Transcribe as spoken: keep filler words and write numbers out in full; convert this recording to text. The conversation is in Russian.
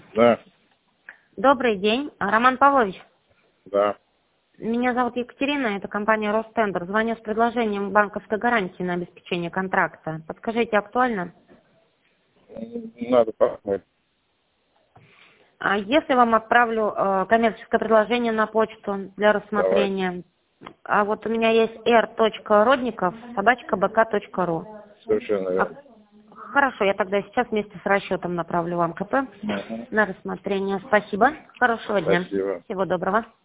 Да, Добрый день. Роман Павлович, да. меня зовут Екатерина, это компания Ростендер. Звоню с предложением банковской гарантии на обеспечение контракта. Подскажите, актуально? Надо посмотреть. А если вам отправлю э, коммерческое предложение на почту для Давай. рассмотрения? А вот у меня есть эр точка родников собака бэ ка точка ру. Совершенно верно. Хорошо, я тогда сейчас вместе с расчетом направлю вам ка пэ Мгм. на рассмотрение. Спасибо. Хорошего дня. Спасибо. Всего доброго.